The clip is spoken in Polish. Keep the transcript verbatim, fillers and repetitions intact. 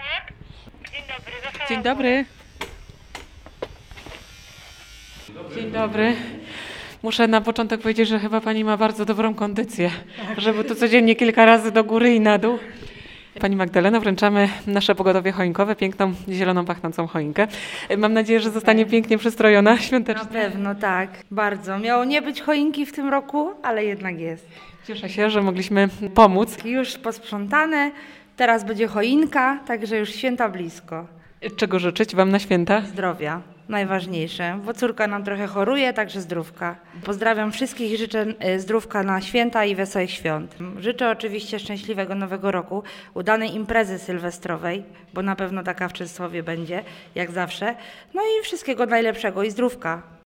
Dzień dobry. Dzień dobry. Dzień dobry. Muszę na początek powiedzieć, że chyba pani ma bardzo dobrą kondycję, żeby tu codziennie kilka razy do góry i na dół. Pani Magdaleno, wręczamy nasze pogodowie choinkowe, piękną, zieloną, pachnącą choinkę. Mam nadzieję, że zostanie pięknie przystrojona świątecznie. Na pewno, tak. Bardzo. Miało nie być choinki w tym roku, ale jednak jest. Cieszę się, że mogliśmy pomóc. Już posprzątane, teraz będzie choinka, także już święta blisko. Czego życzyć wam na święta? Zdrowia, najważniejsze, bo córka nam trochę choruje, także zdrówka. Pozdrawiam wszystkich i życzę e, zdrówka na święta i wesołych świąt. Życzę oczywiście szczęśliwego nowego roku, udanej imprezy sylwestrowej, bo na pewno taka w Częstochowie będzie, jak zawsze. No i wszystkiego najlepszego i zdrówka.